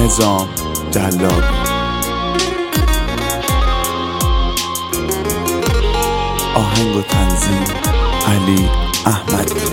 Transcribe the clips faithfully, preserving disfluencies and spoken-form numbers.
نظام جلابی. آهنگ و تنظیم علی احمدی.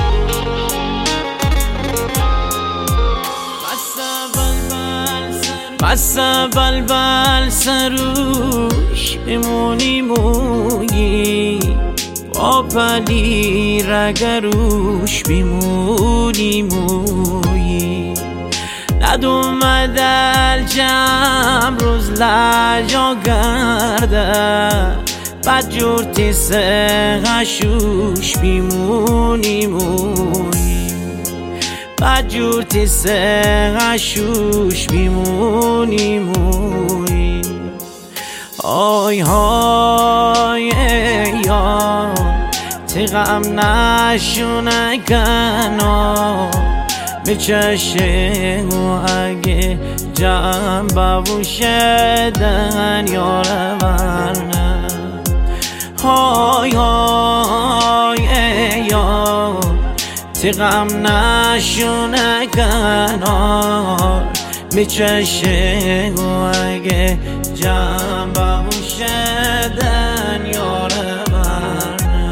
بس بلبل سروش بمونی مویی، با پلی رگروش بمونی مویی. ندومد الجم روز لجا گرده، بد جور تیسه غشوش بمونی مویی. بد جور تیسه غشوش بمونی مویی. آی های یا تیغم نشونه کنا به چشم و اگه جم ببوشدن یاره ورنه. های های یا تیغم نشونه کنار به چشم و اگه جم ببوشدن یاره ورنه.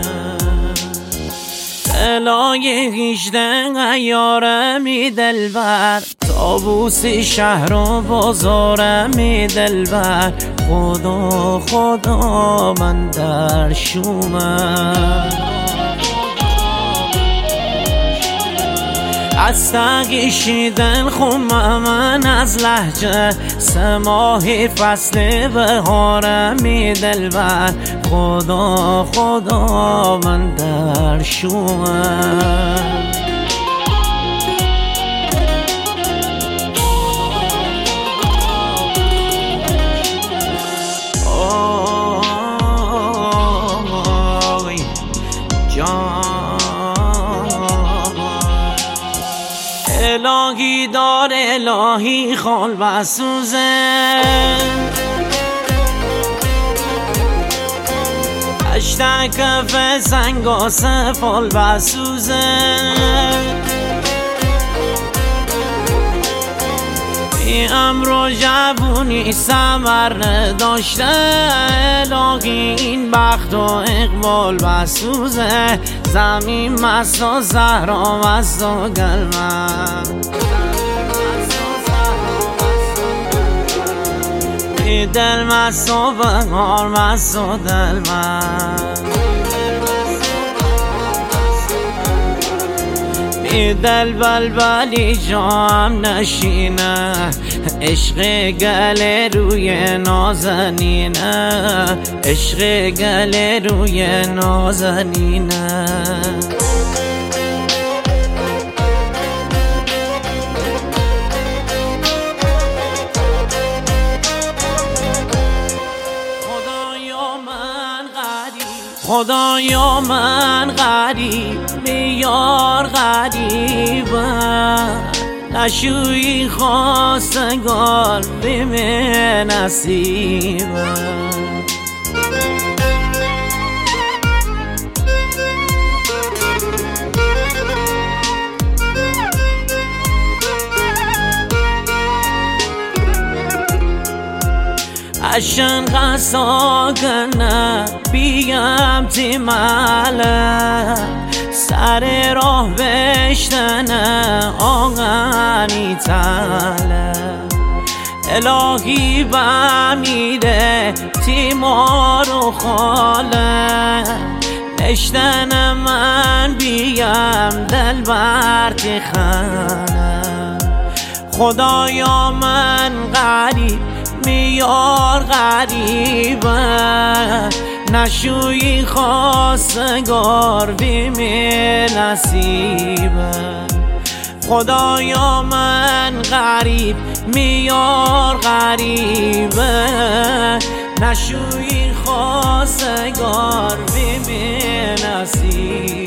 دلای هیچده یاره می دلبر، طاووس شهر و بازاره می دلبر. خدا خدا من در شومم، از تقیشیدن خومم من از لحجه. سه ماهی فصل بهارم می دلبر. خدا خدا من در شومم. آی جان الهی دار الهی خال بسوزه، اشته کف سنگا سفال بسوزه. ای امرو جوونی سمر نداشته، الهی این بخت و اقبال بسوزه. زمین مست و زهرا مست و گلمن، ای دل مست و بهار مست و دل من. ای دل بلبلی جام نشینه، عشق گل روی نازنینه. عشق گل روی نازنینه. خدایا من غریب یار غریبم، نشوی خواستگار به من نصیبم. عشان قصا کنه بیم تیماله، سر راه بشتنه آغانی تاله. الهی بمیده تیمار و خاله، نشتن من بیم دل بر تیخانه. خدایا من غریب میار غریبه، نشوی خواستگار بیم نصیبه. خدایا من غریب میار غریبه، نشوی خواستگار بیم نصیبه.